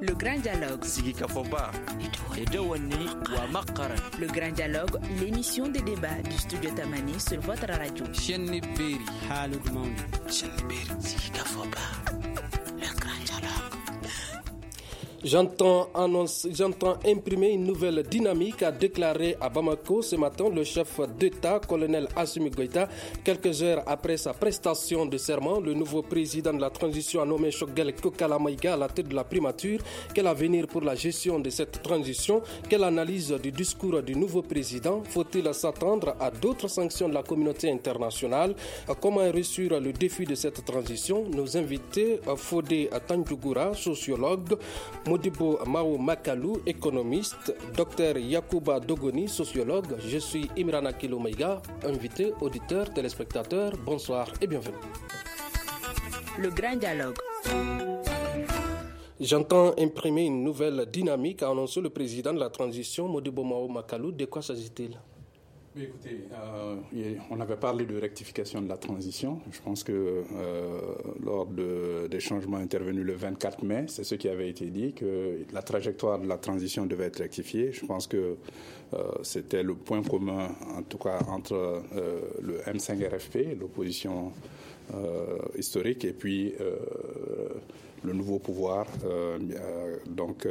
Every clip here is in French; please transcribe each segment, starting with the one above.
Le Grand Dialogue. Le Grand Dialogue, l'émission de débat du studio Tamani sur votre radio. J'entends imprimer une nouvelle dynamique, a déclaré à Bamako ce matin le chef d'État, colonel Assimi Goïta. Quelques heures après sa prestation de serment, le nouveau président de la transition a nommé Choguel Kokala Maïga à la tête de la primature. Quel avenir pour la gestion de cette transition? Quelle analyse du discours du nouveau président? Faut-il s'attendre à d'autres sanctions de la communauté internationale? Comment réussir le défi de cette transition? Nos invités, Fodé Tandjougoura, sociologue, Modibo Mao Makalou, économiste, Dr Yacouba Dogoni, sociologue. Je suis Imran Akilo Maïga, invité, auditeur, téléspectateur. Bonsoir et bienvenue. Le Grand Dialogue. J'entends imprimer une nouvelle dynamique, a annoncé le président de la transition, Modibo Mao Makalou. De quoi s'agit-il? Écoutez, on avait parlé de rectification de la transition. Je pense que lors des changements intervenus le 24 mai, c'est ce qui avait été dit, que la trajectoire de la transition devait être rectifiée. Je pense que c'était le point commun, en tout cas, entre le M5-RFP, l'opposition historique, et puis le nouveau pouvoir, donc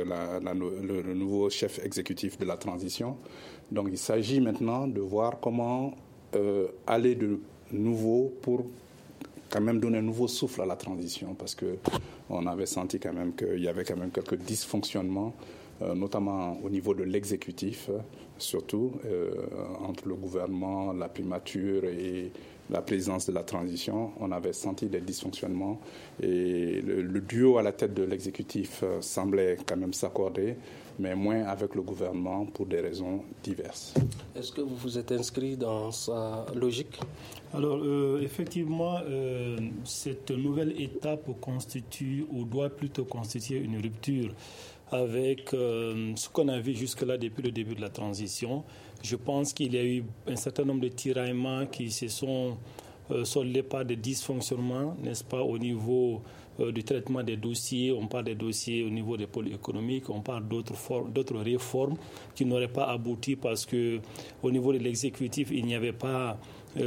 le nouveau chef exécutif de la transition. Donc il s'agit maintenant de voir comment aller de nouveau pour quand même donner un nouveau souffle à la transition, parce qu'on avait senti quand même qu'il y avait quand même quelques dysfonctionnements, notamment au niveau de l'exécutif, surtout entre le gouvernement, la primature et la présidence de la transition. On avait senti des dysfonctionnements et le duo à la tête de l'exécutif semblait quand même s'accorder, mais moins avec le gouvernement pour des raisons diverses. Est-ce que vous vous êtes inscrit dans sa logique? Alors, effectivement, cette nouvelle étape constitue, ou doit plutôt constituer une rupture avec ce qu'on a vu jusque-là depuis le début de la transition. Je pense qu'il y a eu un certain nombre de tiraillements qui se sont soldés par des dysfonctionnements, n'est-ce pas, au niveau du traitement des dossiers. On parle des dossiers au niveau des pôles économiques, on parle d'autres réformes qui n'auraient pas abouti parce qu'au niveau de l'exécutif, il n'y avait pas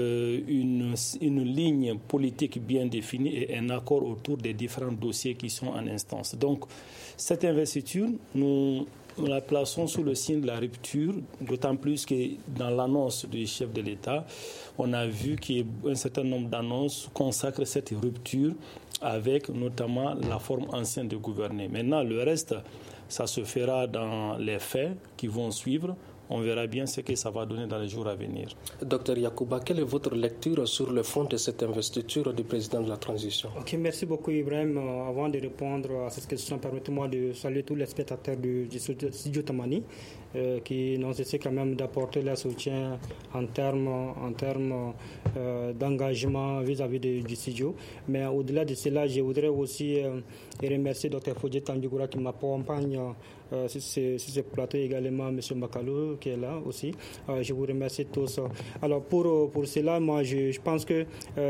une ligne politique bien définie et un accord autour des différents dossiers qui sont en instance. Donc, cette investiture, nous la plaçons sous le signe de la rupture, d'autant plus que dans l'annonce du chef de l'État, on a vu qu'un certain nombre d'annonces consacrent cette rupture avec notamment la forme ancienne de gouverner. Maintenant, le reste, ça se fera dans les faits qui vont suivre. On verra bien ce que ça va donner dans les jours à venir. Docteur Yacouba, quelle est votre lecture sur le fond de cette investiture du président de la transition? Ok, merci beaucoup Ibrahim. Avant de répondre à cette question, permettez-moi de saluer tous les spectateurs du studio Tamani qui n'ont cessé quand même d'apporter leur soutien en termes d'engagement vis-à-vis du studio. Mais au-delà de cela, je voudrais aussi remercier Dr Fodé Tandjougoura qui m'accompagne sur ce plateau, également M. Makalou qui est là aussi. Je vous remercie tous. Alors pour cela, moi je pense que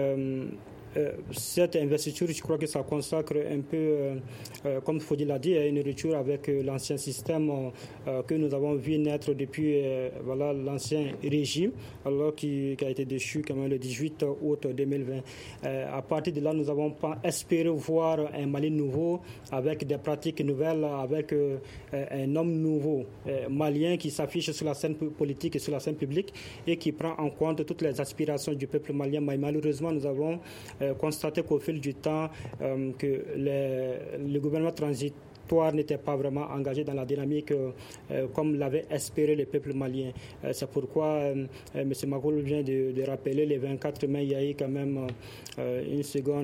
cette investiture, je crois que ça consacre un peu, comme Fodé l'a dit, une rupture avec l'ancien système que nous avons vu naître depuis l'ancien régime, alors qui a été déchu quand même le 18 août 2020. À partir de là, nous avons espéré voir un Mali nouveau, avec des pratiques nouvelles, avec un homme nouveau, malien, qui s'affiche sur la scène politique et sur la scène publique et qui prend en compte toutes les aspirations du peuple malien. Mais malheureusement, nous avons constaté qu'au fil du temps, que le gouvernement transitoire n'était pas vraiment engagé dans la dynamique comme l'avait espéré le peuple malien. C'est pourquoi M. Makoul vient de rappeler le 24 mai, il y a eu quand même un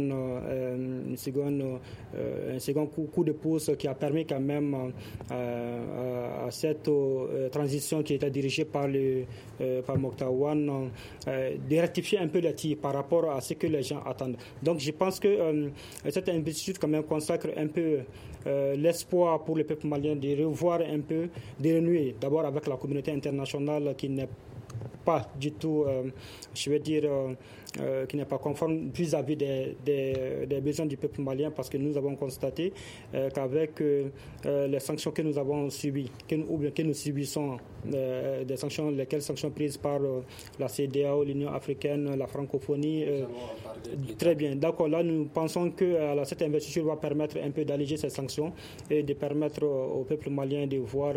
second coup de pouce qui a permis quand même à cette transition qui était dirigée par Mokhtar Ouane de rectifier un peu les tirs par rapport à ce que les gens attendent. Donc je pense que cette investiture quand même consacre un peu l'espoir pour le peuple malien de revoir un peu, de renouer d'abord avec la communauté internationale qui n'est pas du tout, je vais dire, qui n'est pas conforme vis-à-vis des besoins du peuple malien, parce que nous avons constaté qu'avec les sanctions que nous avons subies, que nous subissons, des sanctions, lesquelles sanctions prises par la CEDEAO, l'Union africaine, la francophonie. Très bien. D'accord. Là, nous pensons que cette investiture va permettre un peu d'alléger ces sanctions et de permettre au peuple malien de voir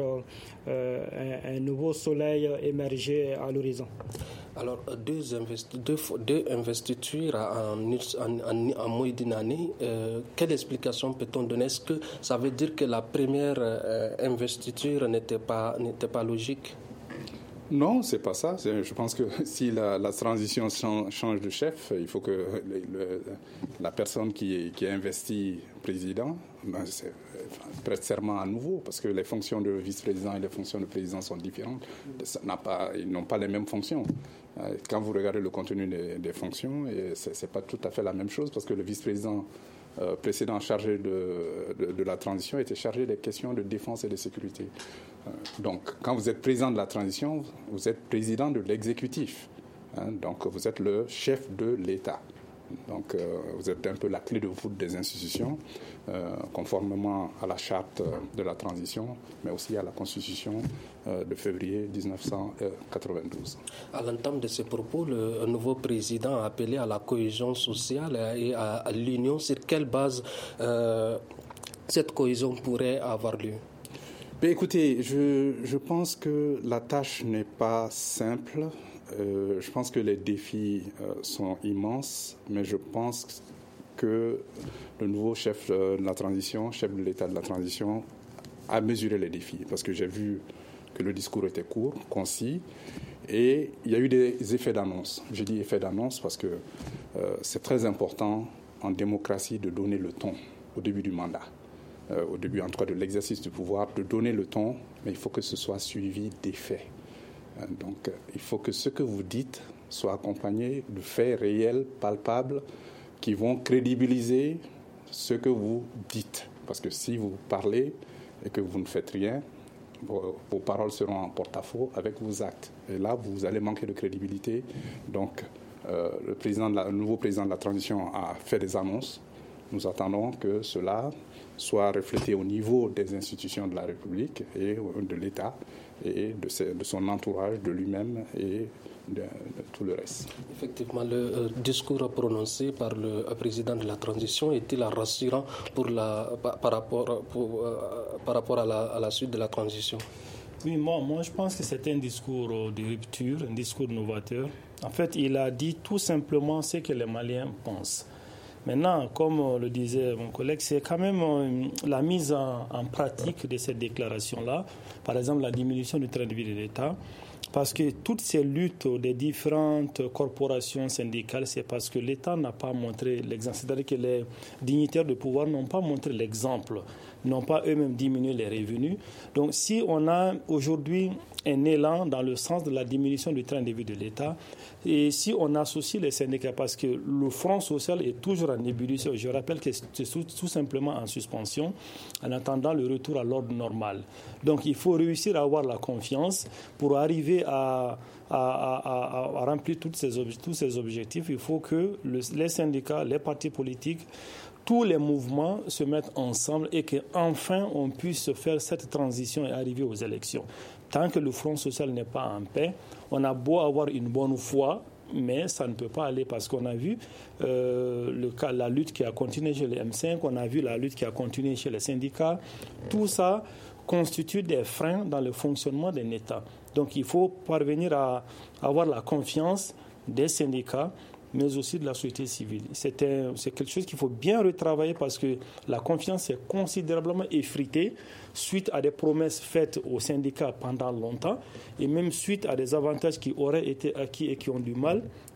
un nouveau soleil émerger à l'horizon. Alors, deux investitures en moins d'une année, quelle explication peut-on donner? Est-ce que ça veut dire que la première investiture n'était pas logique? Non, c'est pas ça. Je pense que si la transition change de chef, il faut que la personne qui a investi président prête serment à nouveau, parce que les fonctions de vice-président et les fonctions de président sont différentes. Ils n'ont pas les mêmes fonctions. Quand vous regardez le contenu des fonctions, c'est pas tout à fait la même chose, parce que le vice-président précédent chargé de la transition était chargé des questions de défense et de sécurité. Donc, quand vous êtes président de la transition, vous êtes président de l'exécutif. Donc, vous êtes le chef de l'État. Donc, vous êtes un peu la clé de voûte des institutions, conformément à la charte de la transition, mais aussi à la Constitution de février 1992. À l'entame de ces propos, le nouveau président a appelé à la cohésion sociale et à l'union. Sur quelle base cette cohésion pourrait avoir lieu? Mais écoutez, je pense que la tâche n'est pas simple. Je pense que les défis sont immenses, mais je pense que le nouveau chef de la transition, chef de l'État de la transition, a mesuré les défis. Parce que j'ai vu que le discours était court, concis, et il y a eu des effets d'annonce. Je dis effets d'annonce parce que c'est très important en démocratie de donner le ton au début du mandat. Au début, en tout cas, de l'exercice du pouvoir, de donner le ton, mais il faut que ce soit suivi des faits. Donc, il faut que ce que vous dites soit accompagné de faits réels, palpables, qui vont crédibiliser ce que vous dites. Parce que si vous parlez et que vous ne faites rien, vos paroles seront en porte-à-faux avec vos actes. Et là, vous allez manquer de crédibilité. Donc, le nouveau président de la transition a fait des annonces. Nous attendons que cela soit reflété au niveau des institutions de la République et de l'État et de son entourage, de lui-même et de tout le reste. Effectivement, le discours prononcé par le président de la transition est-il rassurant par rapport à la suite de la transition? Oui, moi je pense que c'est un discours de rupture, un discours novateur. En fait, il a dit tout simplement ce que les Maliens pensent. Maintenant, comme le disait mon collègue, c'est quand même la mise en pratique de cette déclaration-là. Par exemple, la diminution du train de vie de l'État. Parce que toutes ces luttes des différentes corporations syndicales, c'est parce que l'État n'a pas montré l'exemple. C'est-à-dire que les dignitaires de pouvoir n'ont pas montré l'exemple, n'ont pas eux-mêmes diminué les revenus. Donc si on a aujourd'hui un élan dans le sens de la diminution du train de vie de l'État, et si on associe les syndicats, parce que le front social est toujours en ébullition, je rappelle que c'est tout simplement en suspension, en attendant le retour à l'ordre normal. Donc il faut réussir à avoir la confiance pour arriver à remplir tous ces objectifs. Il faut que les syndicats, les partis politiques, tous les mouvements se mettent ensemble et qu'enfin on puisse faire cette transition et arriver aux élections. Tant que le Front social n'est pas en paix, on a beau avoir une bonne foi, mais ça ne peut pas aller parce qu'on a vu la lutte qui a continué chez les M5, on a vu la lutte qui a continué chez les syndicats. Tout ça constitue des freins dans le fonctionnement d'un État. Donc il faut parvenir à avoir la confiance des syndicats, mais aussi de la société civile. C'est quelque chose qu'il faut bien retravailler parce que la confiance est considérablement effritée suite à des promesses faites aux syndicats pendant longtemps et même suite à des avantages qui auraient été acquis et qui ont du mal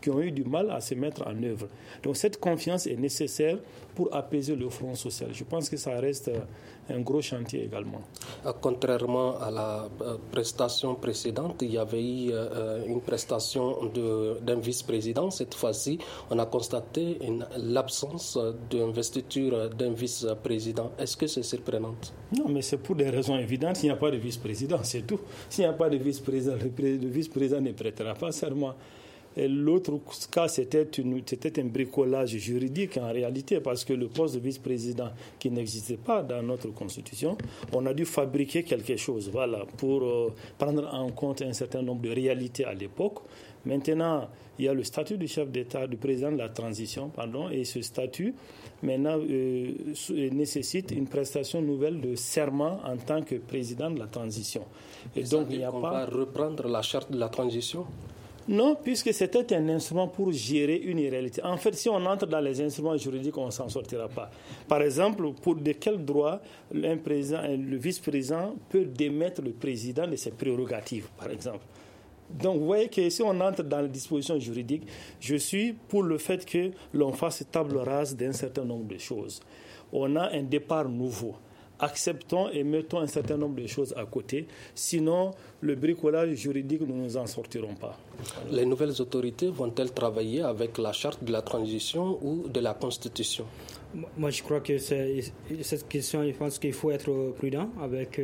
qui ont eu du mal à se mettre en œuvre. Donc cette confiance est nécessaire pour apaiser le front social. Je pense que ça reste un gros chantier également. Contrairement à la prestation précédente, il y avait eu une prestation d'un vice-président. Cette fois-ci, on a constaté l'absence d'investiture d'un vice-président. Est-ce que c'est surprenant? Non, mais c'est pour des raisons évidentes. Il n'y a pas de vice-président, c'est tout. S'il n'y a pas de vice-président, le vice-président ne prêtera pas serment. Et l'autre cas, c'était un bricolage juridique en réalité, parce que le poste de vice-président qui n'existait pas dans notre constitution, on a dû fabriquer quelque chose, pour prendre en compte un certain nombre de réalités à l'époque. Maintenant, il y a le statut du chef d'État, du président de la transition, et ce statut maintenant nécessite une prestation nouvelle de serment en tant que président de la transition. Et donc, on va reprendre la charte de la transition? Non, puisque c'était un instrument pour gérer une réalité. En fait, si on entre dans les instruments juridiques, on ne s'en sortira pas. Par exemple, de quel droit le vice-président peut démettre le président de ses prérogatives, par exemple? Donc, vous voyez que si on entre dans les dispositions juridiques, je suis pour le fait que l'on fasse table rase d'un certain nombre de choses. On a un départ nouveau. Acceptons et mettons un certain nombre de choses à côté. Sinon, le bricolage juridique, nous ne nous en sortirons pas. Les nouvelles autorités vont-elles travailler avec la charte de la transition ou de la Constitution? Moi, je crois que cette question, je pense qu'il faut être prudent avec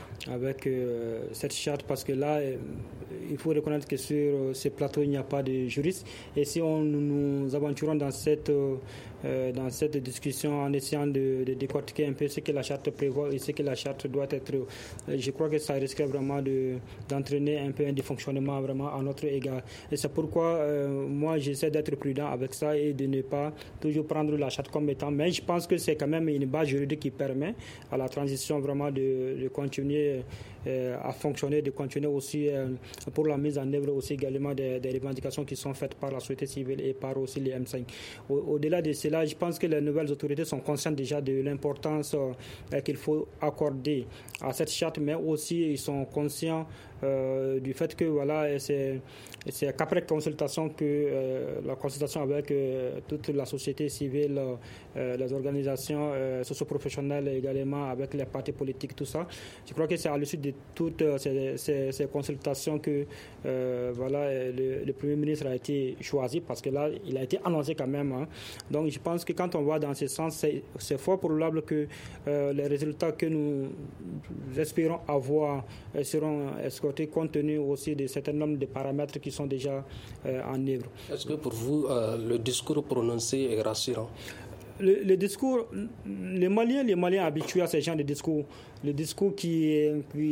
cette charte, parce que là, il faut reconnaître que sur ce plateau, il n'y a pas de juristes. Et si nous aventurons dans cette discussion en essayant de décortiquer un peu ce que la charte prévoit et ce que la charte doit être, je crois que ça risquerait vraiment d'entraîner un peu un dysfonctionnement vraiment à notre égard. Et c'est pourquoi moi, j'essaie d'être prudent avec ça et de ne pas toujours prendre la charte comme étant. Mais je pense que c'est quand même une base juridique qui permet à la transition vraiment de continuer à fonctionner, de continuer aussi pour la mise en œuvre aussi également des revendications qui sont faites par la société civile et par aussi les M5. Au-delà de cela, je pense que les nouvelles autorités sont conscientes déjà de l'importance qu'il faut accorder à cette charte, mais aussi ils sont conscients du fait que c'est qu'après consultation que la consultation avec toute la société civile, les organisations socio-professionnelles également, avec les partis politiques, tout ça. Je crois que c'est à l'issue de toutes ces consultations que le Premier ministre a été choisi, parce que là, il a été annoncé quand même. Hein. Donc je pense que quand on va dans ce sens, c'est fort probable que les résultats que nous espérons avoir seront escortés compte tenu aussi de certains nombres de paramètres qui sont déjà en œuvre. Est-ce que pour vous, le discours prononcé est rassurant? Le discours, les Maliens habitués à ce genre de discours, le discours qui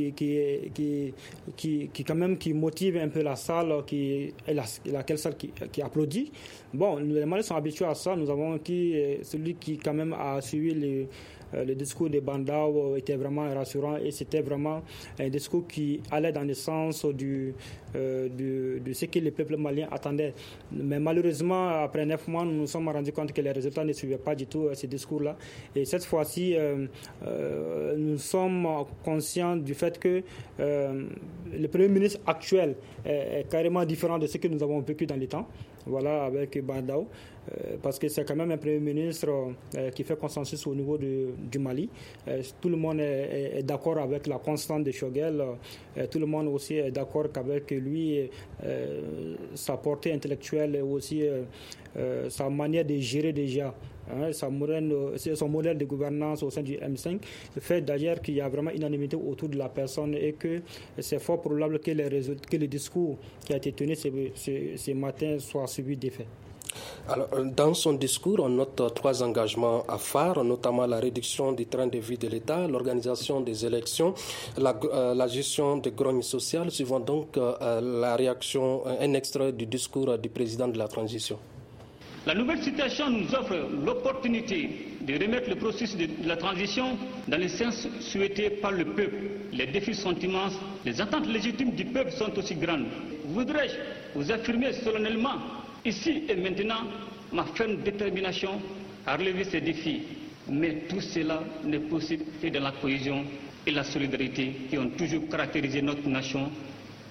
quand même qui motive un peu la salle, laquelle salle qui applaudit. Bon, les Maliens sont habitués à ça. Nous avons celui qui quand même a suivi le discours de Bandao était vraiment rassurant, et c'était vraiment un discours qui allait dans le sens de ce que le peuple malien attendait. Mais malheureusement, après 9 mois, nous nous sommes rendus compte que les résultats ne suivaient pas du tout ce discours-là. Et cette fois-ci, nous sommes conscients du fait que le Premier ministre actuel est carrément différent de ce que nous avons vécu dans les temps. Voilà, avec Bandao, parce que c'est quand même un Premier ministre qui fait consensus au niveau du Mali. Tout le monde est d'accord avec la constante de Choguel. Tout le monde aussi est d'accord qu'avec lui, sa portée intellectuelle et aussi sa manière de gérer déjà, son modèle de gouvernance au sein du M5, le fait d'ailleurs qu'il y a vraiment unanimité autour de la personne, et que c'est fort probable que le discours qui a été tenu ce matin soit suivi d'effet. Alors, dans son discours, on note 3 engagements à phare, notamment la réduction du train de vie de l'État, l'organisation des élections, la gestion des grognes sociales. Suivant donc la réaction, un extrait du discours du président de la transition. La nouvelle situation nous offre l'opportunité de remettre le processus de la transition dans le sens souhaité par le peuple. Les défis sont immenses, les attentes légitimes du peuple sont aussi grandes. Voudrais-je vous affirmer solennellement, ici et maintenant, ma ferme détermination à relever ces défis. Mais tout cela n'est possible que dans la cohésion et la solidarité qui ont toujours caractérisé notre nation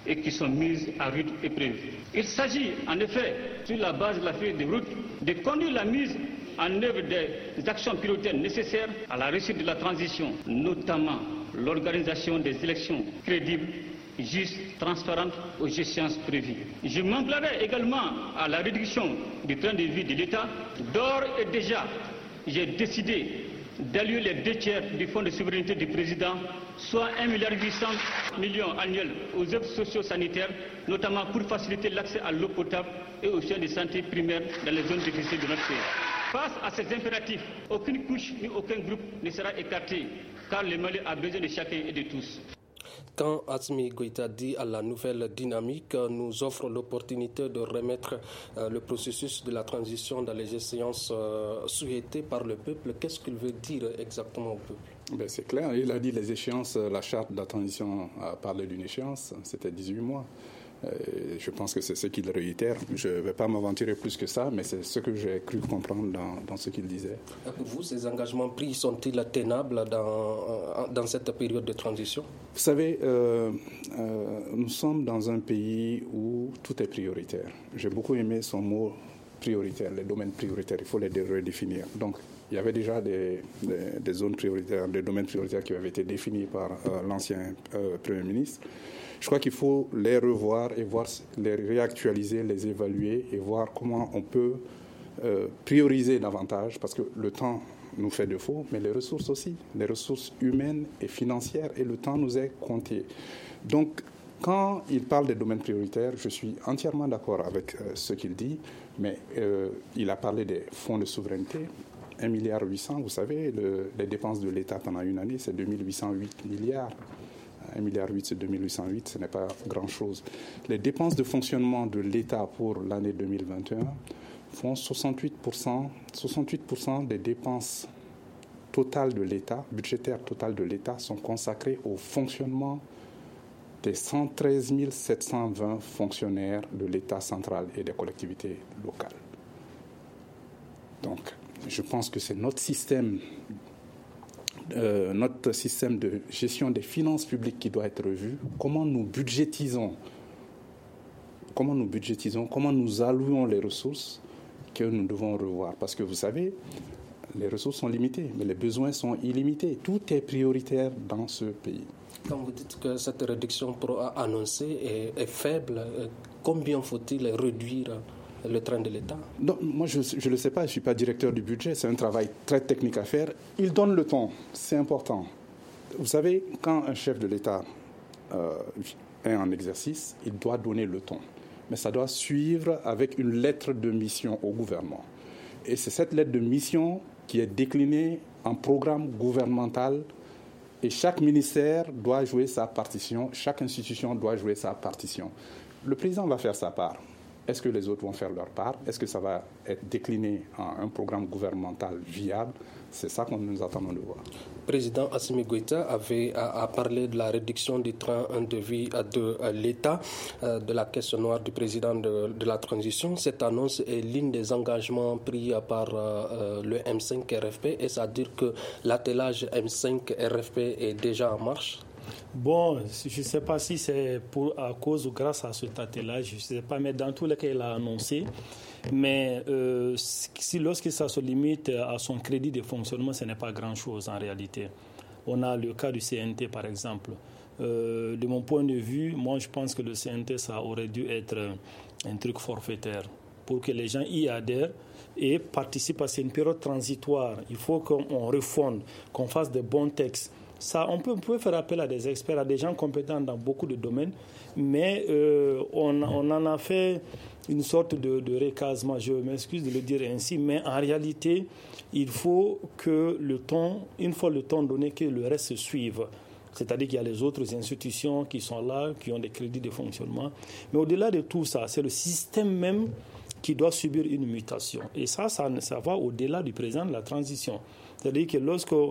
et qui sont mises à rude épreuve. Il s'agit en effet, sur la base de la feuille de route, de conduire la mise en œuvre des actions prioritaires nécessaires à la réussite de la transition, notamment l'organisation des élections crédibles, justes, transparentes aux échéances prévues. Je m'emploierai également à la réduction du train de vie de l'État. D'ores et déjà, j'ai décidé d'allouer les 2/3 du fonds de souveraineté du président, soit 1,8 milliard annuels aux œuvres socio-sanitaires, notamment pour faciliter l'accès à l'eau potable et aux soins de santé primaires dans les zones difficiles de notre pays. Face à ces impératifs, aucune couche ni aucun groupe ne sera écarté, car le Mali a besoin de chacun et de tous. Quand Assimi Goïta dit à la nouvelle dynamique nous offre l'opportunité de remettre le processus de la transition dans les échéances souhaitées par le peuple, qu'est-ce qu'il veut dire exactement au peuple? C'est clair, il a dit les échéances, la charte de la transition a parlé d'une échéance, c'était 18 mois. Je pense que c'est ce qu'il réitère. Je ne vais pas m'aventurer plus que ça, mais c'est ce que j'ai cru comprendre dans ce qu'il disait. Pour vous, ces engagements pris sont-ils tenables dans cette période de transition? Vous savez, nous sommes dans un pays où tout est prioritaire. J'ai beaucoup aimé son mot prioritaire, les domaines prioritaires, il faut les redéfinir. Donc, il y avait déjà des zones prioritaires, des domaines prioritaires qui avaient été définis par l'ancien Premier ministre. Je crois qu'il faut les revoir et les réactualiser, les évaluer et voir comment on peut prioriser davantage, parce que le temps nous fait défaut, mais les ressources aussi, les ressources humaines et financières, et le temps nous est compté. Donc, quand il parle des domaines prioritaires, je suis entièrement d'accord avec ce qu'il dit, mais il a parlé des fonds de souveraineté, 1,8 milliard, vous savez, les dépenses de l'État pendant une année, c'est 2808 milliards. 1,8 milliard, c'est 2808, ce n'est pas grand-chose. Les dépenses de fonctionnement de l'État pour l'année 2021 font 68% des dépenses totales de l'État, budgétaires totales de l'État, sont consacrées au fonctionnement des 113 720 fonctionnaires de l'État central et des collectivités locales. Donc, je pense que c'est notre système de gestion des finances publiques qui doit être revu. Comment nous budgétisons, comment nous allouons les ressources que nous devons revoir. Parce que vous savez, les ressources sont limitées, mais les besoins sont illimités. Tout est prioritaire dans ce pays. Quand vous dites que cette réduction annoncée est faible, combien faut-il réduire le train de l'État? Non, moi, je ne le sais pas, je ne suis pas directeur du budget, c'est un travail très technique à faire. Il donne le ton, c'est important. Vous savez, quand un chef de l'État est en exercice, il doit donner le ton. Mais ça doit suivre avec une lettre de mission au gouvernement. Et c'est cette lettre de mission qui est déclinée en programme gouvernemental. Et chaque ministère doit jouer sa partition, chaque institution doit jouer sa partition. Le président va faire sa part. Est-ce que les autres vont faire leur part? Est-ce que ça va être décliné en un programme gouvernemental viable? C'est ça que nous attendons de voir. Le président Assimi Goïta a parlé de la réduction du train de vie de l'État, de la caisse noire du président de la transition. Cette annonce est l'un des engagements pris par le M5 RFP. Est-ce à dire que l'attelage M5 RFP est déjà en marche? Bon, je ne sais pas si c'est à cause ou grâce à cet attelage, je ne sais pas, mais dans tous les cas, il a annoncé. Mais lorsque ça se limite à son crédit de fonctionnement, ce n'est pas grand-chose en réalité. On a le cas du CNT, par exemple. De mon point de vue, moi, je pense que le CNT, ça aurait dû être un truc forfaitaire pour que les gens y adhèrent et participent à cette période transitoire. Il faut qu'on refonde, qu'on fasse de bons textes. Ça, on peut faire appel à des experts, à des gens compétents dans beaucoup de domaines, mais on en a fait une sorte de recasement, je m'excuse de le dire ainsi, mais en réalité, il faut que une fois le temps donné, que le reste se suive. C'est-à-dire qu'il y a les autres institutions qui sont là, qui ont des crédits de fonctionnement. Mais au-delà de tout ça, c'est le système même qui doit subir une mutation. Et ça va au-delà du président de la transition. C'est-à-dire que lorsqu'on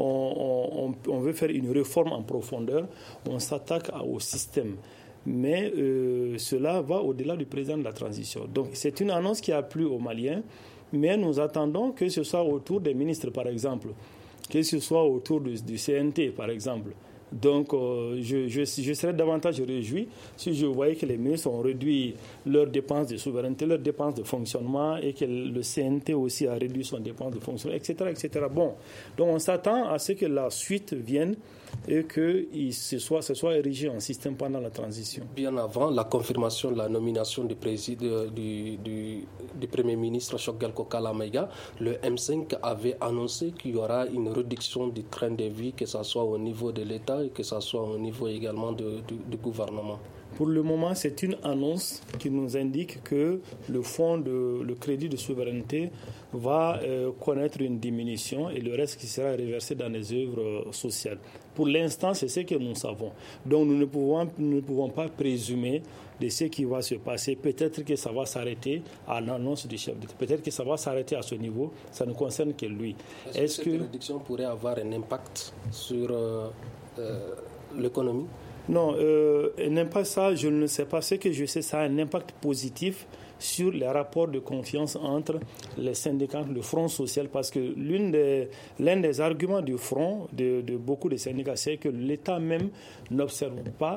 veut faire une réforme en profondeur, on s'attaque au système. Mais cela va au-delà du président de la transition. Donc c'est une annonce qui a plu aux Maliens, mais nous attendons que ce soit autour des ministres, par exemple, que ce soit autour du CNT, par exemple, Donc, je serais davantage réjoui si je voyais que les ministres ont réduit leurs dépenses de souveraineté, leurs dépenses de fonctionnement et que le CNT aussi a réduit son dépense de fonctionnement, etc., etc. Bon, donc on s'attend à ce que la suite vienne et que ce soit érigé en système pendant la transition. Bien avant la confirmation de la nomination du Premier ministre Choguel Kokala Maïga, le M5 avait annoncé qu'il y aura une réduction du train de vie, que ce soit au niveau de l'État et que ce soit au niveau également du gouvernement. Pour le moment, c'est une annonce qui nous indique que le crédit de souveraineté va connaître une diminution et le reste qui sera reversé dans les œuvres sociales. Pour l'instant, c'est ce que nous savons. Donc nous ne pouvons pas présumer de ce qui va se passer. Peut-être que ça va s'arrêter à l'annonce du chef d'État. Peut-être que ça va s'arrêter à ce niveau. Ça ne concerne que lui. Est-ce que cette réduction pourrait avoir un impact sur l'économie? Non, n'aime pas ça, je ne sais pas. Ce que je sais, ça a un impact positif sur les rapports de confiance entre les syndicats, le Front social, parce que l'un des arguments du Front, de beaucoup de syndicats, c'est que l'État même n'observe pas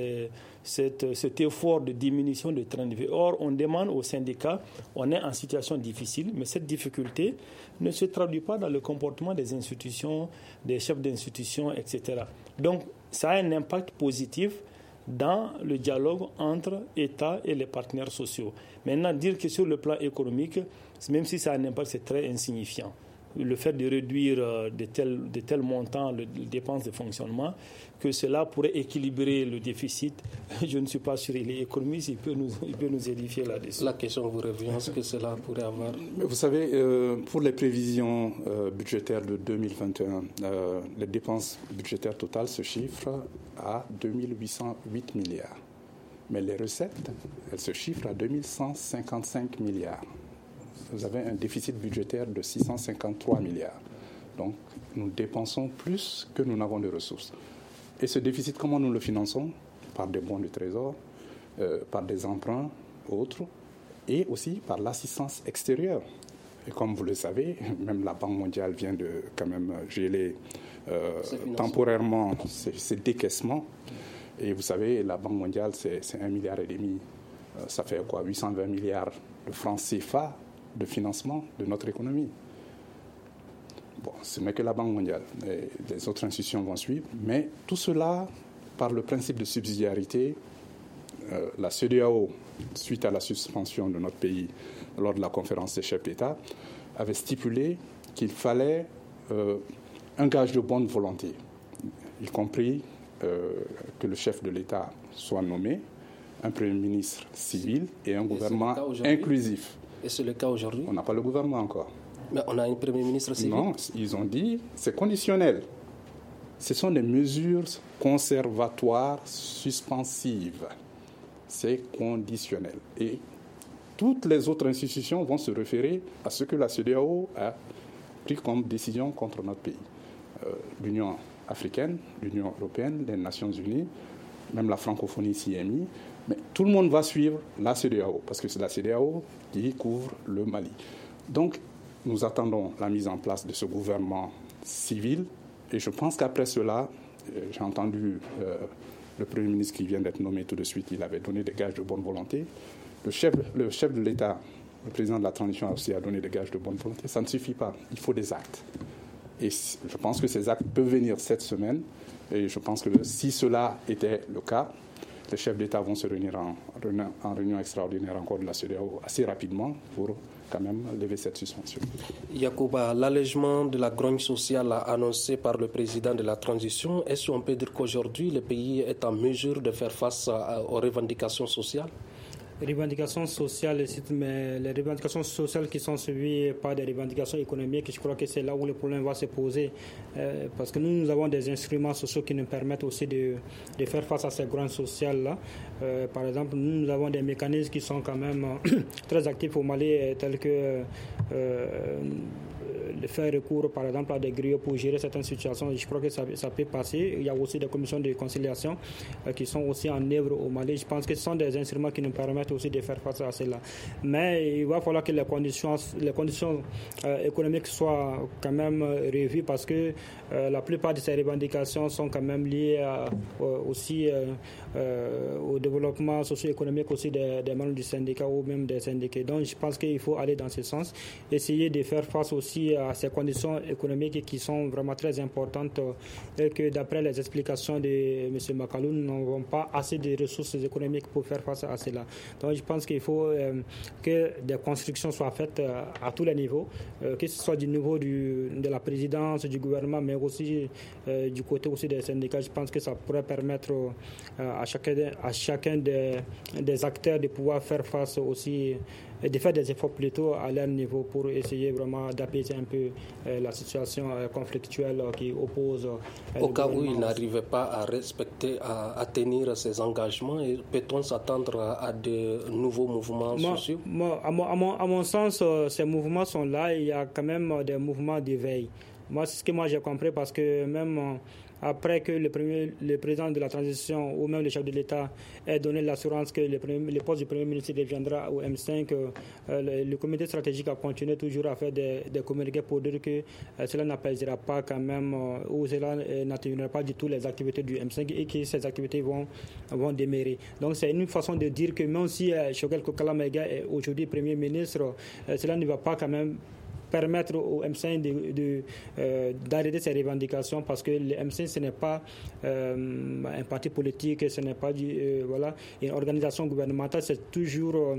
cet effort de diminution de train de vie. Or, on demande aux syndicats, on est en situation difficile, mais cette difficulté ne se traduit pas dans le comportement des institutions, des chefs d'institutions, etc. Donc, ça a un impact positif dans le dialogue entre État et les partenaires sociaux. Maintenant, dire que sur le plan économique, même si ça a un impact, c'est très insignifiant. Le fait de réduire de tels montants les dépenses de fonctionnement, que cela pourrait équilibrer le déficit, je ne suis pas sûr. Il est économiste, il peut nous édifier là-dessus. La question vous revient, ce que cela pourrait avoir. Vous savez, pour les prévisions budgétaires de 2021, les dépenses budgétaires totales se chiffrent à 2808 milliards. Mais les recettes, elles se chiffrent à 2155 milliards. Vous avez un déficit budgétaire de 653 milliards. Donc, nous dépensons plus que nous n'avons de ressources. Et ce déficit, comment nous le finançons? Par des bons du Trésor, par des emprunts autres, et aussi par l'assistance extérieure. Et comme vous le savez, même la Banque mondiale vient de quand même geler temporairement ces décaissements. Et vous savez, la Banque mondiale, c'est 1,5 milliard. Ça fait quoi? 820 milliards de francs CFA de financement de notre économie. Bon, ce n'est que la Banque mondiale. Les autres institutions vont suivre. Mais tout cela, par le principe de subsidiarité, la CEDEAO, suite à la suspension de notre pays lors de la conférence des chefs d'État, avait stipulé qu'il fallait un gage de bonne volonté, y compris que le chef de l'État soit nommé, un Premier ministre civil et un gouvernement inclusif. Et c'est le cas aujourd'hui? On n'a pas le gouvernement encore. Mais on a un Premier ministre civil? Non, ils ont dit c'est conditionnel. Ce sont des mesures conservatoires suspensives. C'est conditionnel. Et toutes les autres institutions vont se référer à ce que la CEDEAO a pris comme décision contre notre pays. L'Union africaine, l'Union européenne, les Nations unies, même la francophonie s'y est mise. Mais tout le monde va suivre la CEDEAO, parce que c'est la CEDEAO qui couvre le Mali. Donc, nous attendons la mise en place de ce gouvernement civil. Et je pense qu'après cela, j'ai entendu le Premier ministre qui vient d'être nommé tout de suite, il avait donné des gages de bonne volonté. Le chef de l'État, le président de la transition aussi a donné des gages de bonne volonté. Ça ne suffit pas, il faut des actes. Et je pense que ces actes peuvent venir cette semaine. Et je pense que si cela était le cas, les chefs d'État vont se réunir en réunion extraordinaire encore de la CEDEAO assez rapidement pour quand même lever cette suspension. Yacouba, l'allègement de la grogne sociale annoncé par le président de la transition, est-ce qu'on peut dire qu'aujourd'hui le pays est en mesure de faire face aux revendications sociales? Revendications sociales, mais les revendications sociales qui sont suivies par des revendications économiques, je crois que c'est là où le problème va se poser. Parce que nous avons des instruments sociaux qui nous permettent aussi de faire face à ces grandes sociales-là. Par exemple, nous avons des mécanismes qui sont quand même très actifs au Mali, tels que faire recours, par exemple, à des griots pour gérer certaines situations. Je crois que ça peut passer. Il y a aussi des commissions de conciliation qui sont aussi en œuvre au Mali. Je pense que ce sont des instruments qui nous permettent aussi de faire face à cela. Mais il va falloir que les conditions économiques soient quand même revues parce que la plupart de ces revendications sont quand même liées aussi au développement socio-économique aussi des membres du syndicat ou même des syndiqués. Donc je pense qu'il faut aller dans ce sens, essayer de faire face aussi à ces conditions économiques qui sont vraiment très importantes et que d'après les explications de M. Makalou, nous n'avons pas assez de ressources économiques pour faire face à cela. Donc je pense qu'il faut que des constructions soient faites à tous les niveaux, que ce soit du niveau de la présidence, du gouvernement, mais aussi du côté aussi des syndicats. Je pense que ça pourrait permettre à chacun des acteurs de pouvoir faire face aussi, de faire des efforts plutôt à leur niveau pour essayer vraiment d'apaiser un peu la situation conflictuelle qui oppose. Au cas où il n'arrivait pas à respecter, à tenir ses engagements, peut-on s'attendre à de nouveaux mouvements sociaux? À mon sens, ces mouvements sont là. Il y a quand même des mouvements d'éveil. Moi, c'est ce que j'ai compris parce que même après que le président de la transition ou même le chef de l'État ait donné l'assurance que le poste du Premier ministre deviendra au M5, le comité stratégique a continué toujours à faire des communiqués pour dire que cela n'apaisera pas quand même ou cela n'atténuera pas du tout les activités du M5 et que ces activités vont demeurer. Donc c'est une façon de dire que même si Choguel Kokala Maïga est aujourd'hui Premier ministre, cela ne va pas quand même permettre au M5 d'arrêter ses revendications parce que le M5 ce n'est pas un parti politique, ce n'est pas une organisation gouvernementale, c'est toujours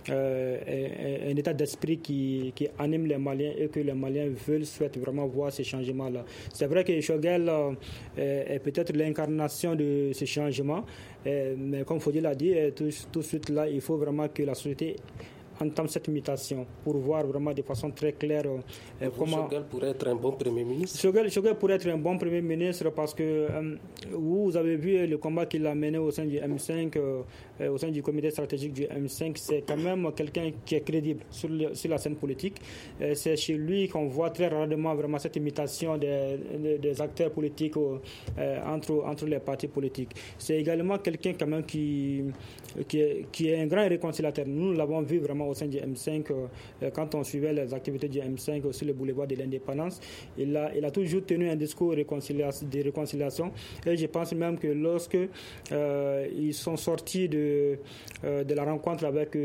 un état d'esprit qui anime les Maliens et que les Maliens souhaitent vraiment voir ces changements-là. C'est vrai que Choguel est peut-être l'incarnation de ces changements, mais comme Fodil l'a dit, tout de suite là, il faut vraiment que la société entame cette mutation pour voir vraiment de façon très claire comment... Choguel pourrait être un bon Premier ministre. Choguel pourrait être un bon Premier ministre parce que vous avez vu le combat qu'il a mené au sein du M5, au sein du comité stratégique du M5. C'est quand même quelqu'un qui est crédible sur la scène politique. C'est chez lui qu'on voit très rarement vraiment cette imitation des acteurs politiques entre les partis politiques. C'est également quelqu'un quand même qui est un grand réconciliateur. Nous l'avons vu vraiment au sein du M5 quand on suivait les activités du M5 sur le boulevard de l'Indépendance. Il a toujours tenu un discours de réconciliation et je pense même que lorsque ils sont sortis de la rencontre avec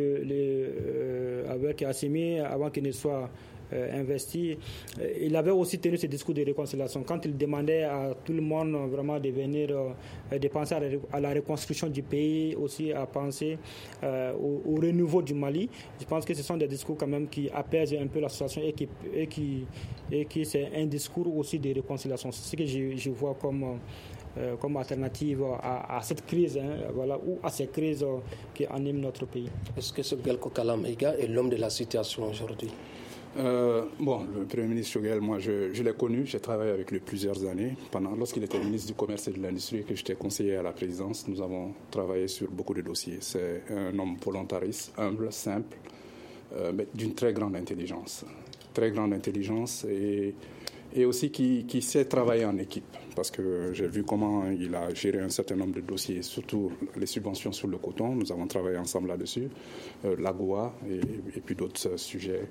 Assimi avant qu'il ne soit investi, il avait aussi tenu ce discours de réconciliation quand il demandait à tout le monde vraiment de venir de penser à la reconstruction du pays, aussi à penser au renouveau du Mali. Je pense que ce sont des discours quand même qui apaisent un peu la situation et qui c'est un discours aussi de réconciliation. C'est ce que je vois comme alternative à cette crise, ou à ces crises qui animent notre pays. Est-ce que Choguel Kokala Maïga est l'homme de la situation aujourd'hui? Le Premier ministre Choguel, moi je l'ai connu, j'ai travaillé avec lui plusieurs années. Lorsqu'il était ministre du Commerce et de l'Industrie et que j'étais conseiller à la présidence, nous avons travaillé sur beaucoup de dossiers. C'est un homme volontariste, humble, simple, mais d'une très grande intelligence. Très grande intelligence et aussi qui sait travailler en équipe. Parce que j'ai vu comment il a géré un certain nombre de dossiers, surtout les subventions sur le coton. Nous avons travaillé ensemble là-dessus, l'AGOA et puis d'autres sujets.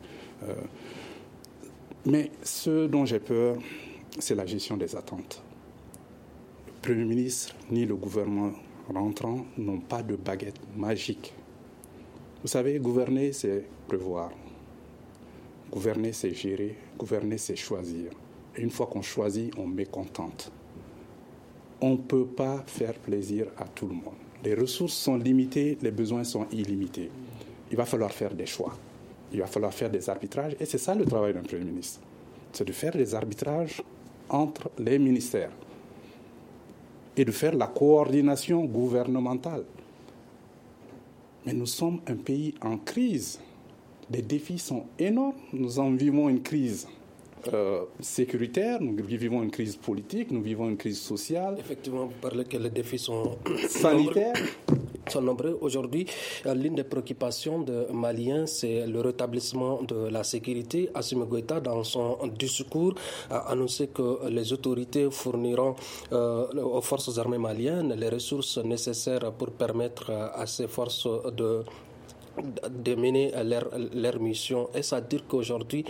Mais ce dont j'ai peur, c'est la gestion des attentes. Le Premier ministre ni le gouvernement rentrant n'ont pas de baguette magique. Vous savez, gouverner, c'est prévoir. Gouverner, c'est gérer. Gouverner, c'est choisir. Et une fois qu'on choisit, on mécontente. On ne peut pas faire plaisir à tout le monde. Les ressources sont limitées, les besoins sont illimités. Il va falloir faire des choix. Il va falloir faire des arbitrages. Et c'est ça le travail d'un Premier ministre. C'est de faire des arbitrages entre les ministères et de faire la coordination gouvernementale. Mais nous sommes un pays en crise. Les défis sont énormes. Nous en vivons une crise sécuritaire, nous vivons une crise politique, nous vivons une crise sociale. Effectivement, vous parlez que les défis sont sanitaires. sont nombreux. Aujourd'hui, l'une des préoccupations des Maliens, c'est le rétablissement de la sécurité. Assimi Goïta, dans son discours, a annoncé que les autorités fourniront aux forces armées maliennes les ressources nécessaires pour permettre à ces forces de mener leur mission. Est-ce à dire qu'aujourd'hui,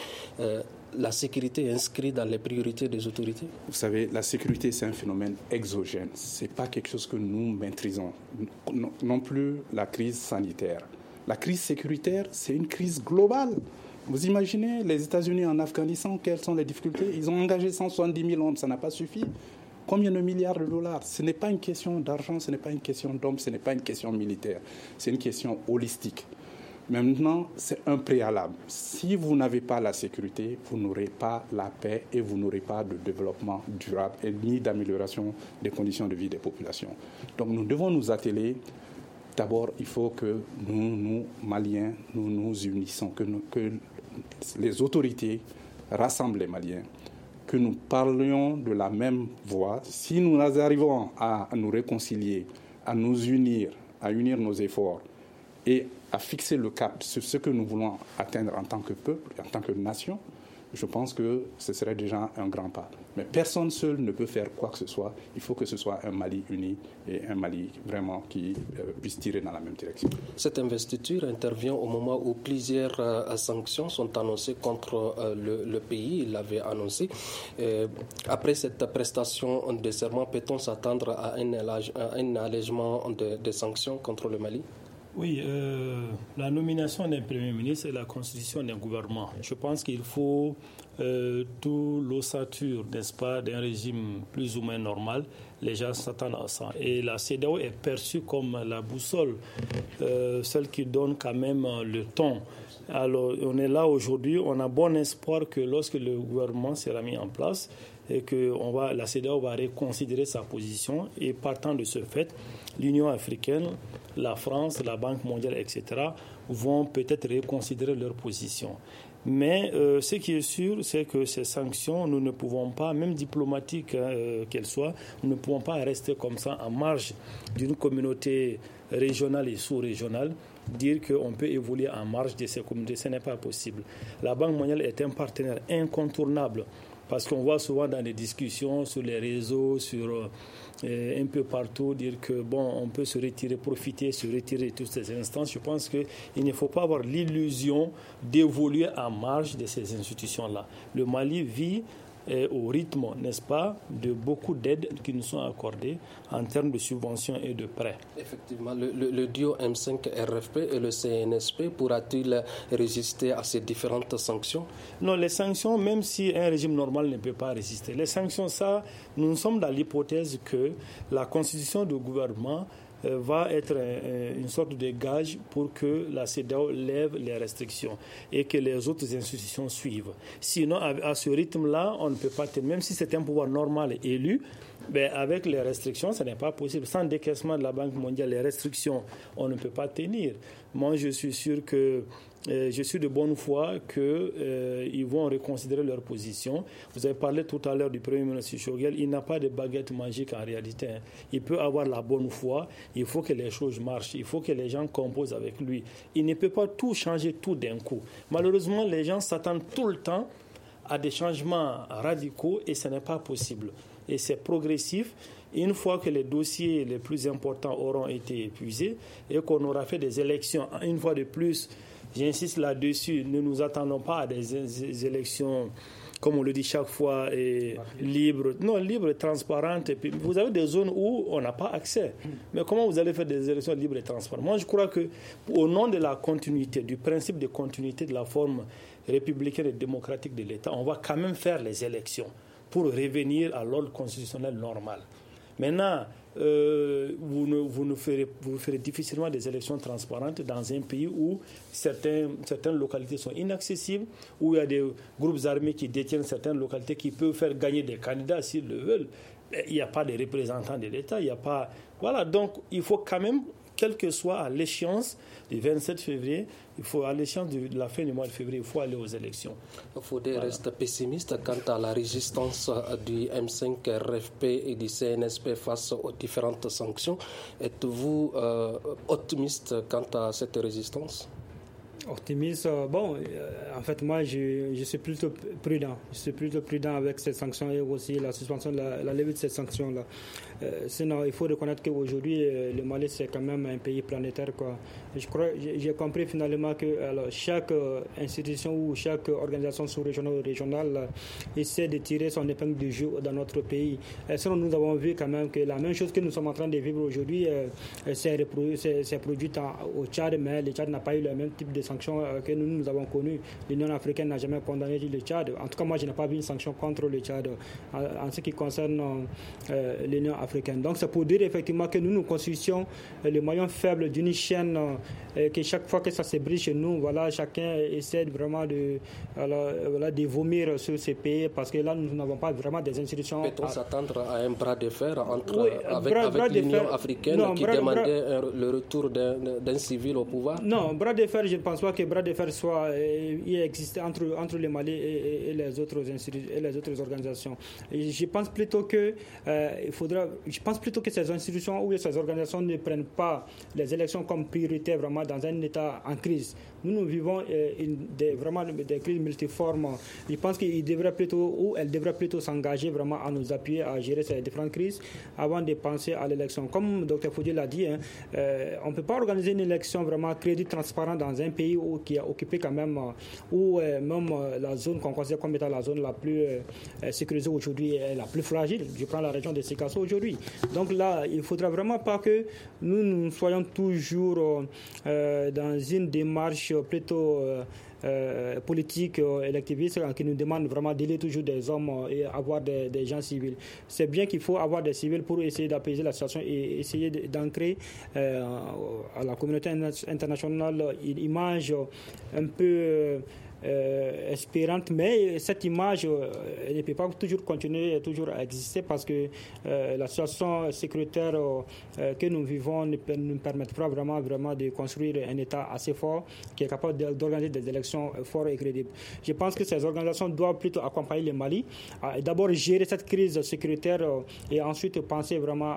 la sécurité est inscrite dans les priorités des autorités? Vous savez, la sécurité, c'est un phénomène exogène. Ce n'est pas quelque chose que nous maîtrisons. Non plus la crise sanitaire. La crise sécuritaire, c'est une crise globale. Vous imaginez les États-Unis en Afghanistan, quelles sont les difficultés? Ils ont engagé 170 000 hommes, ça n'a pas suffi. Combien de milliards de dollars? Ce n'est pas une question d'argent, ce n'est pas une question d'hommes, ce n'est pas une question militaire. C'est une question holistique. Maintenant, c'est un préalable. Si vous n'avez pas la sécurité, vous n'aurez pas la paix et vous n'aurez pas de développement durable et ni d'amélioration des conditions de vie des populations. Donc nous devons nous atteler. D'abord, il faut que nous, Maliens, nous nous unissons, que les autorités rassemblent les Maliens, que nous parlions de la même voix. Si nous arrivons à nous réconcilier, à nous unir, à unir nos efforts et à fixer le cap sur ce que nous voulons atteindre en tant que peuple, en tant que nation, je pense que ce serait déjà un grand pas. Mais personne seul ne peut faire quoi que ce soit. Il faut que ce soit un Mali uni et un Mali vraiment qui puisse tirer dans la même direction. Cette investiture intervient au moment où plusieurs sanctions sont annoncées contre le pays. Il l'avait annoncé. Après cette prestation de serment, peut-on s'attendre à un allègement des sanctions contre le Mali? Oui, la nomination d'un Premier ministre et la constitution d'un gouvernement. Je pense qu'il faut tout l'ossature, n'est-ce pas, d'un régime plus ou moins normal. Les gens s'attendent à ça. Et la CEDEAO est perçue comme la boussole, celle qui donne quand même le ton. Alors, on est là aujourd'hui, on a bon espoir que lorsque le gouvernement sera mis en place, et que la CEDEAO va reconsidérer sa position, et partant de ce fait, l'Union africaine, la France, la Banque mondiale, etc., vont peut-être reconsidérer leur position. Mais ce qui est sûr, c'est que ces sanctions, nous ne pouvons pas, même diplomatiques qu'elles soient, nous ne pouvons pas rester comme ça en marge d'une communauté régionale et sous-régionale, dire qu'on peut évoluer en marge de ces communautés. Ce n'est pas possible. La Banque mondiale est un partenaire incontournable. Parce qu'on voit souvent dans les discussions sur les réseaux, un peu partout, dire que on peut se retirer de toutes ces instances. Je pense qu'il ne faut pas avoir l'illusion d'évoluer en marge de ces institutions-là. Le Mali vit au rythme, n'est-ce pas, de beaucoup d'aides qui nous sont accordées en termes de subventions et de prêts. Effectivement, le duo M5-RFP et le CNSP pourra-t-il résister à ces différentes sanctions? Non, les sanctions, même si un régime normal ne peut pas résister, les sanctions, ça, nous sommes dans l'hypothèse que la constitution du gouvernement va être une sorte de gage pour que la CEDEAO lève les restrictions et que les autres institutions suivent. Sinon, à ce rythme-là, on ne peut pas tenir. Même si c'est un pouvoir normal et élu, avec les restrictions, ce n'est pas possible. Sans décaissement de la Banque mondiale, les restrictions, on ne peut pas tenir. Moi, je suis sûr que je suis de bonne foi qu'ils vont reconsidérer leur position. Vous avez parlé tout à l'heure du Premier ministre Choguel. Il n'a pas de baguette magique en réalité. Il peut avoir la bonne foi. Il faut que les choses marchent. Il faut que les gens composent avec lui. Il ne peut pas tout changer tout d'un coup. Malheureusement, les gens s'attendent tout le temps à des changements radicaux et ce n'est pas possible. Et c'est progressif. Une fois que les dossiers les plus importants auront été épuisés et qu'on aura fait des élections, une fois de plus, j'insiste là-dessus, ne nous attendons pas à des élections, comme on le dit chaque fois, libres et transparentes. Et puis, vous avez des zones où on n'a pas accès. Mais comment vous allez faire des élections libres et transparentes? Moi, je crois qu'au nom de la continuité, du principe de continuité de la forme républicaine et démocratique de l'État, on va quand même faire les élections pour revenir à l'ordre constitutionnel normal. Maintenant, vous ferez difficilement des élections transparentes dans un pays où certaines localités sont inaccessibles, où il y a des groupes armés qui détiennent certaines localités qui peuvent faire gagner des candidats s'ils le veulent. Il n'y a pas de représentants de l'État, il n'y a pas... Voilà, donc il faut quand même quelle que soit à l'échéance du 27 février, à l'échéance de la fin du mois de février, il faut aller aux élections. Fodé reste pessimiste quant à la résistance du M5 RFP et du CNSP face aux différentes sanctions. Êtes-vous optimiste quant à cette résistance? Optimiste, en fait, moi, je suis plutôt prudent. Je suis plutôt prudent avec ces sanctions et aussi la suspension, la levée de ces sanctions-là. Sinon, il faut reconnaître qu'aujourd'hui, le Mali, c'est quand même un pays planétaire, quoi. J'ai compris finalement que chaque institution ou chaque organisation sous-régionale ou régionale essaie de tirer son épingle du jeu dans notre pays. Sinon, nous avons vu quand même que la même chose que nous sommes en train de vivre aujourd'hui s'est produite au Tchad, mais le Tchad n'a pas eu le même type de sanctions que nous avons connues. L'Union africaine n'a jamais condamné le Tchad. En tout cas, moi, je n'ai pas vu une sanction contre le Tchad en ce qui concerne l'Union africaine. Donc, c'est pour dire effectivement que nous constituons le maillon faible d'une chaîne que chaque fois que ça se brise chez nous, voilà, chacun essaie vraiment de vomir sur ces pays parce que là, nous n'avons pas vraiment des institutions. Peut-on s'attendre à un bras de fer avec l'Union africaine qui demandait le retour d'un civil au pouvoir? Non, bras de fer, je ne pense pas que bras de fer existe entre le Mali et les autres organisations. Et je pense plutôt que ces institutions ou ces organisations ne prennent pas les élections comme priorité vraiment dans un État en crise. Nous vivons vraiment des crises multiformes. Je pense qu'elles devraient plutôt s'engager vraiment à nous appuyer à gérer ces différentes crises avant de penser à l'élection. Comme Dr Fodé l'a dit, on ne peut pas organiser une élection vraiment crédit transparent dans un pays qui est occupé quand même, où même la zone qu'on considère comme étant la zone la plus sécurisée aujourd'hui est la plus fragile. Je prends la région de Sikasso aujourd'hui. Donc là, il ne faudra vraiment pas que nous soyons toujours dans une démarche plutôt politique électiviste qui nous demande vraiment d'élire toujours des hommes et avoir des gens civils. C'est bien qu'il faut avoir des civils pour essayer d'apaiser la situation et essayer d'ancrer à la communauté internationale une image un peu espérante, mais cette image ne peut pas toujours continuer toujours à exister parce que la situation sécuritaire que nous vivons ne nous permettra vraiment de construire un État assez fort qui est capable d'organiser des élections fortes et crédibles. Je pense que ces organisations doivent plutôt accompagner le Mali, d'abord gérer cette crise sécuritaire et ensuite penser vraiment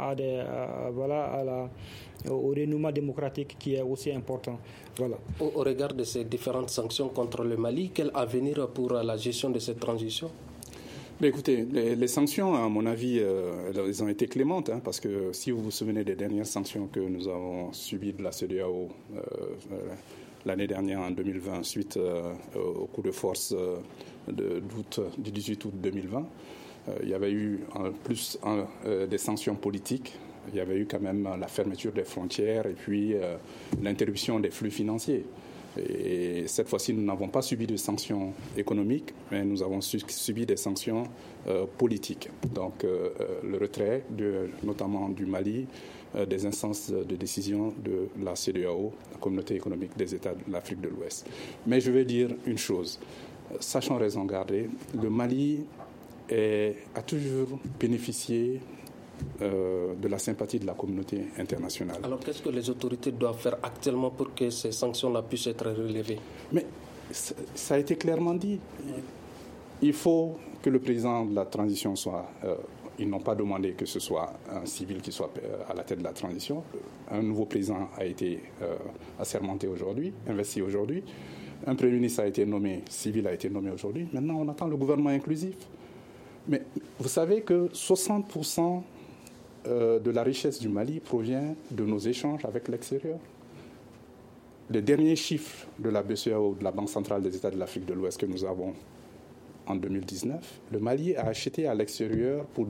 au renouement démocratique qui est aussi important. Voilà. Au regard de ces différentes sanctions contre le Mali, quel avenir pour la gestion de cette transition? Mais écoutez, les sanctions, à mon avis, elles ont été clémentes, parce que si vous vous souvenez des dernières sanctions que nous avons subies de la CEDEAO l'année dernière, en 2020, suite au coup de force du 18 août 2020, il y avait eu en plus des sanctions politiques. Il y avait eu quand même la fermeture des frontières et puis l'interruption des flux financiers. Et cette fois-ci, nous n'avons pas subi de sanctions économiques, mais nous avons subi des sanctions politiques. Donc le retrait, notamment du Mali, des instances de décision de la CEDEAO, la Communauté économique des États de l'Afrique de l'Ouest. Mais je vais dire une chose, sachant raison garder, le Mali a toujours bénéficié de la sympathie de la communauté internationale. Alors qu'est-ce que les autorités doivent faire actuellement pour que ces sanctions-là puissent être relevées? Mais ça a été clairement dit. Il faut que le président de la transition soit... ils n'ont pas demandé que ce soit un civil qui soit à la tête de la transition. Un nouveau président a été assermenté aujourd'hui, investi aujourd'hui. Un premier ministre a été nommé, civil a été nommé aujourd'hui. Maintenant, on attend le gouvernement inclusif. Mais vous savez que 60% de la richesse du Mali provient de nos échanges avec l'extérieur. Les derniers chiffres de la BCEAO, de la Banque centrale des États de l'Afrique de l'Ouest que nous avons en 2019, le Mali a acheté à l'extérieur pour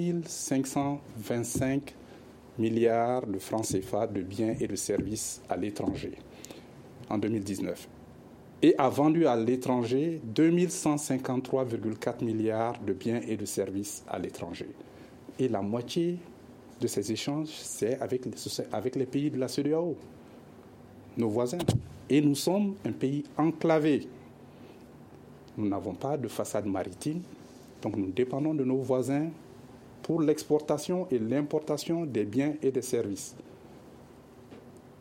2525 milliards de francs CFA de biens et de services à l'étranger en 2019. Et a vendu à l'étranger 2153,4 milliards de biens et de services à l'étranger. Et la moitié de ces échanges, c'est avec les pays de la CEDEAO, nos voisins. Et nous sommes un pays enclavé. Nous n'avons pas de façade maritime, donc nous dépendons de nos voisins pour l'exportation et l'importation des biens et des services.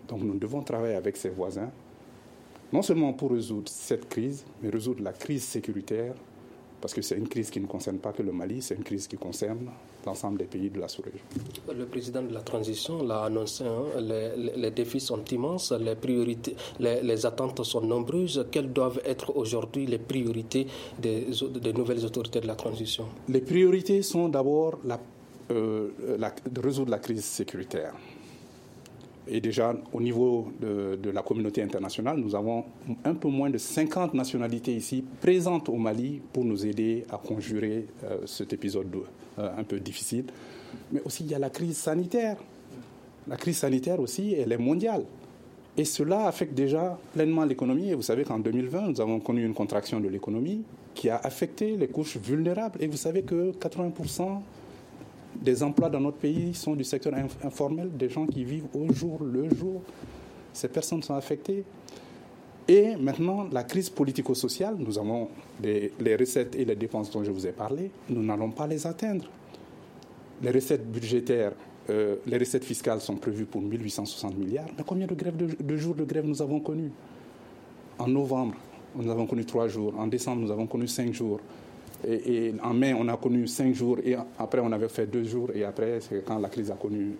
Donc nous devons travailler avec ses voisins, non seulement pour résoudre cette crise, mais résoudre la crise sécuritaire, parce que c'est une crise qui ne concerne pas que le Mali, c'est une crise qui concerne l'ensemble des pays de la sous-région. Le président de la transition l'a annoncé, les défis sont immenses, les priorités, les attentes sont nombreuses. Quelles doivent être aujourd'hui les priorités des nouvelles autorités de la transition? Les priorités sont d'abord de résoudre la crise sécuritaire. Et déjà, au niveau de la communauté internationale, nous avons un peu moins de 50 nationalités ici présentes au Mali pour nous aider à conjurer cet épisode un peu difficile. Mais aussi, il y a la crise sanitaire. La crise sanitaire aussi, elle est mondiale. Et cela affecte déjà pleinement l'économie. Et vous savez qu'en 2020, nous avons connu une contraction de l'économie qui a affecté les couches vulnérables. Et vous savez que 80% des emplois dans notre pays sont du secteur informel, des gens qui vivent au jour le jour. Ces personnes sont affectées. Et maintenant, la crise politico-sociale, nous avons les recettes et les dépenses dont je vous ai parlé, nous n'allons pas les atteindre. Les recettes budgétaires, les recettes fiscales sont prévues pour 1860 milliards. Mais combien de jours de grève nous avons connus? En novembre, nous avons connu 3 jours. En décembre, nous avons connu 5 jours. Et en mai, on a connu 5 jours et après, on avait fait 2 jours. Et après, c'est quand la crise a connu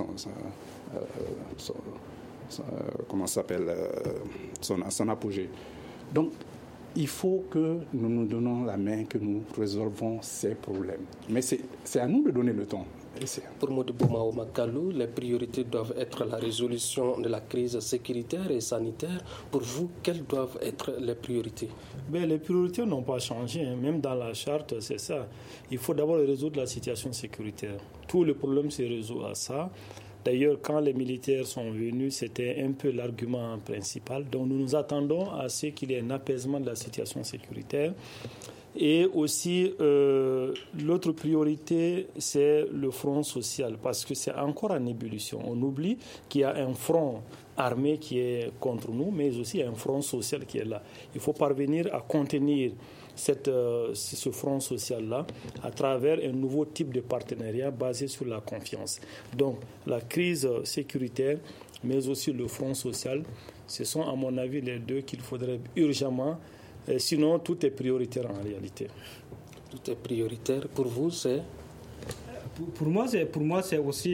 son apogée. Donc, il faut que nous nous donnons la main, que nous résolvons ces problèmes. Mais c'est à nous de donner le temps. Pour Modibo Mahaoma Kallou, les priorités doivent être la résolution de la crise sécuritaire et sanitaire. Pour vous, quelles doivent être les priorités? Les priorités n'ont pas changé. Même dans la charte, c'est ça. Il faut d'abord résoudre la situation sécuritaire. Tout le problème se résout à ça. D'ailleurs, quand les militaires sont venus, c'était un peu l'argument principal. Donc nous nous attendons à ce qu'il y ait un apaisement de la situation sécuritaire. Et aussi, l'autre priorité, c'est le front social, parce que c'est encore en ébullition. On oublie qu'il y a un front armé qui est contre nous, mais aussi un front social qui est là. Il faut parvenir à contenir ce front social-là à travers un nouveau type de partenariat basé sur la confiance. Donc, la crise sécuritaire, mais aussi le front social, ce sont, à mon avis, les deux qu'il faudrait urgemment. Sinon, tout est prioritaire en réalité. Tout est prioritaire. Pour vous, c'est? Pour moi, c'est aussi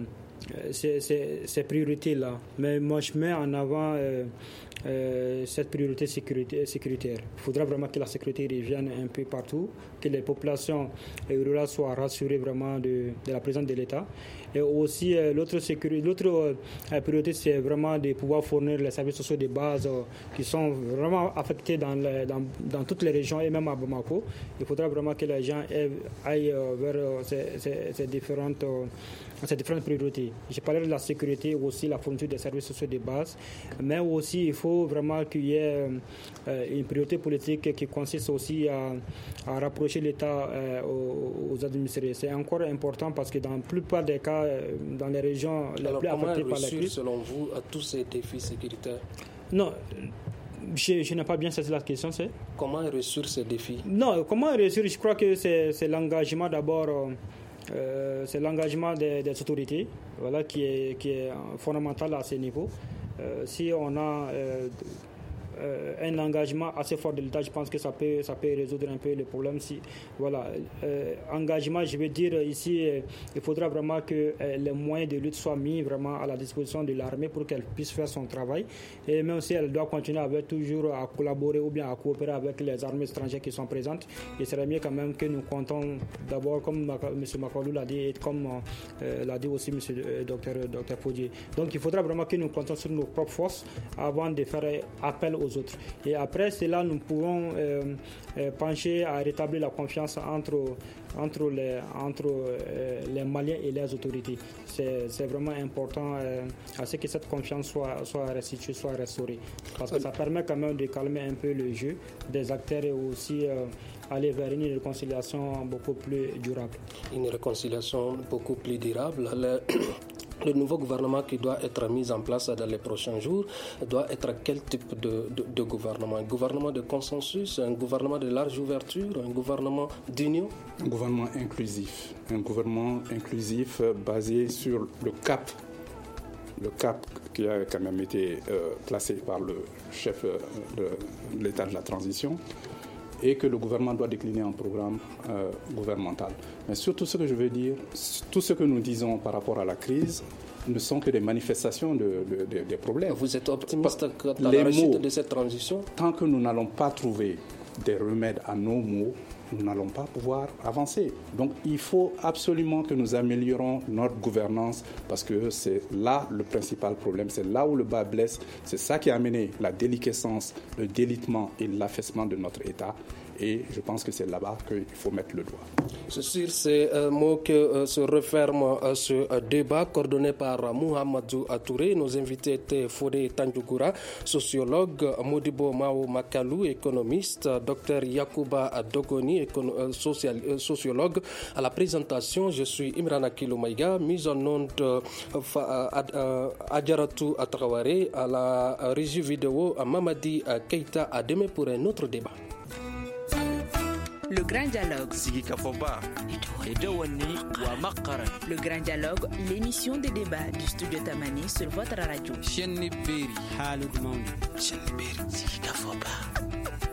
ces priorités-là. Mais moi, je mets en avant cette priorité sécuritaire. Il faudra vraiment que la sécurité revienne un peu partout, que les populations rurales soient rassurées vraiment de la présence de l'État. Et aussi, l'autre priorité, c'est vraiment de pouvoir fournir les services sociaux de base qui sont vraiment affectés dans toutes les régions et même à Bamako. Il faudra vraiment que les gens aillent vers ces différentes priorités. J'ai parlé de la sécurité, aussi la fourniture des services sociaux de base, mais aussi il faut vraiment qu'il y ait une priorité politique qui consiste aussi à rapprocher l'État aux administrés. C'est encore important parce que dans la plupart des cas, dans les régions les plus affectées par la crise... selon vous, à tous ces défis sécuritaires? Non, je n'ai pas bien saisi la question, c'est... Comment réussir ces défis? Non, comment réussir? Je crois que c'est l'engagement d'abord... c'est l'engagement des autorités, voilà, qui est fondamental à ce niveau. Si on a un engagement assez fort de l'État, je pense que ça peut résoudre un peu le problème. Engagement, je veux dire ici, il faudra vraiment que les moyens de lutte soient mis vraiment à la disposition de l'armée pour qu'elle puisse faire son travail. Et même si elle doit continuer toujours à collaborer ou bien à coopérer avec les armées étrangères qui sont présentes, il serait mieux quand même que nous comptons d'abord, comme M. Makalou l'a dit, et comme l'a dit aussi M. Dr Faudier. Donc il faudra vraiment que nous comptons sur nos propres forces avant de faire appel aux autres. Et après cela, nous pouvons pencher à rétablir la confiance entre les Maliens et les autorités. C'est vraiment important à ce que cette confiance soit restituée, soit restaurée. Parce que ça permet quand même de calmer un peu le jeu des acteurs et aussi aller vers une réconciliation beaucoup plus durable. Une réconciliation beaucoup plus durable. Le nouveau gouvernement qui doit être mis en place dans les prochains jours doit être quel type de gouvernement? Un gouvernement de consensus, un gouvernement de large ouverture, un gouvernement d'union? Un gouvernement inclusif. Un gouvernement inclusif basé sur le cap le cap qui a quand même été placé par le chef de l'État de la transition et que le gouvernement doit décliner en programme gouvernemental. Mais surtout ce que je veux dire, tout ce que nous disons par rapport à la crise ne sont que des manifestations des problèmes. Vous êtes optimiste quant à la réussite de cette transition? Tant que nous n'allons pas trouver des remèdes à nos maux, nous n'allons pas pouvoir avancer. Donc il faut absolument que nous améliorons notre gouvernance parce que c'est là le principal problème, c'est là où le bas blesse, c'est ça qui a amené la déliquescence, le délitement et l'affaissement de notre État. Et je pense que c'est là-bas qu'il faut mettre le doigt. C'est sur ces mots que se referme ce débat coordonné par Mouhamadou Touré. Nos invités étaient Fodé Tandjougoura, sociologue, Modibo Mao Makalou, économiste, Dr Yacouba Dogoni, sociologue. À la présentation, je suis Imran Akilou Maïga, mise en onde Adjaratou Traoré, à la régie vidéo Mamadi Keita. À demain pour un autre débat. Le Grand Dialogue. Le Grand Dialogue, l'émission de débat du studio Tamani sur votre radio.